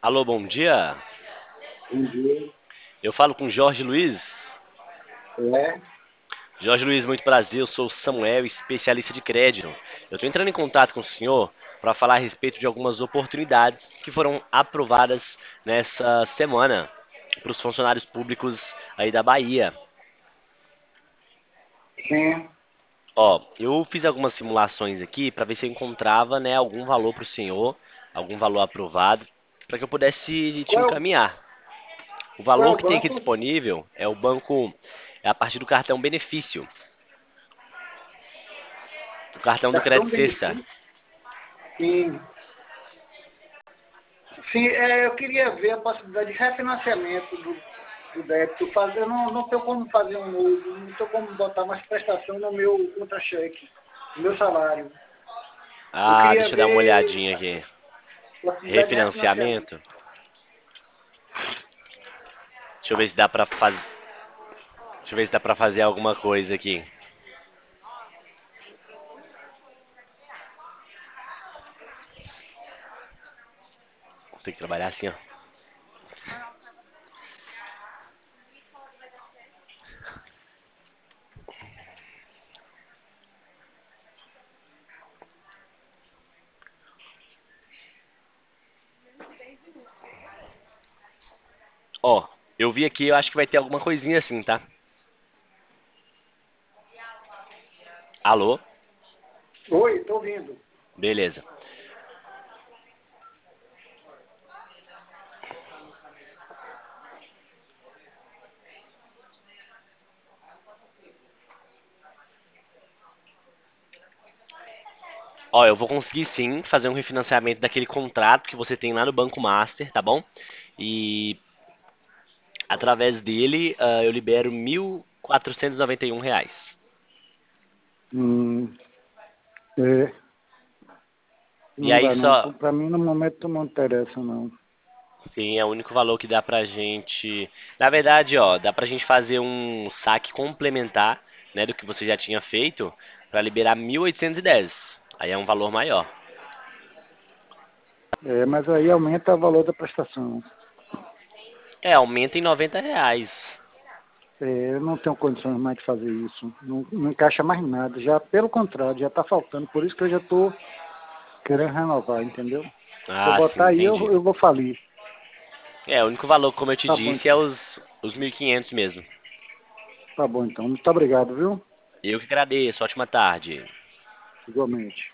Alô, bom dia. Bom dia. Eu falo com Jorge Luiz. É, Jorge Luiz, muito prazer. Eu sou o Samuel, especialista de crédito. Eu estou entrando em contato com o senhor para falar a respeito de algumas oportunidades que foram aprovadas nessa semana para os funcionários públicos aí da Bahia. sim. Ó, eu fiz algumas simulações aqui para ver se eu encontrava, né, algum valor para o senhor, algum valor aprovado, para que eu pudesse te Qual é o, encaminhar. O qual é valor o que tem aqui banco? disponível é o banco, é a partir do cartão benefício. O cartão do Cartão crédito sexta. benefício? Sim. Sim, eu queria ver a possibilidade de refinanciamento do débito. Eu não tenho como fazer um novo, não tenho como botar mais prestação no meu contra-cheque, no meu salário. Eu Ah, queria deixa eu dar uma ver olhadinha a aqui. possibilidade de refinanciamento. Refinanciamento. Deixa eu ver se dá pra fazer. Deixa eu ver se dá pra fazer alguma coisa aqui. Tem que trabalhar assim, ó. Ó, eu vi aqui, eu acho que vai ter alguma coisinha assim, tá? Alô? Oi, estou ouvindo. Beleza. Ó, eu vou conseguir sim fazer um refinanciamento daquele contrato que você tem lá no Banco Master, tá bom? E através dele, eu libero R$ 1.491. Hum, é, E não aí dá não. só, Para mim, no momento, não interessa, não. sim, é o único valor que dá pra gente. Na verdade, ó, dá pra gente fazer um saque complementar, né, do que você já tinha feito, pra liberar 1.810. Aí é um valor maior. É, mas aí aumenta o valor da prestação. É, aumenta em R$ 90. Eu não tenho condições mais de fazer isso. Não, não encaixa mais nada. Já, pelo contrário, já está faltando. Por isso que eu já estou querendo renovar, entendeu? Se eu Ah, sim, botar aí, entendi. eu vou falir. É, o único valor, como eu te Tá bom, disse, é então. os 1.500 mesmo. Tá bom, então. Muito obrigado, viu? Eu que agradeço. Ótima tarde. Igualmente.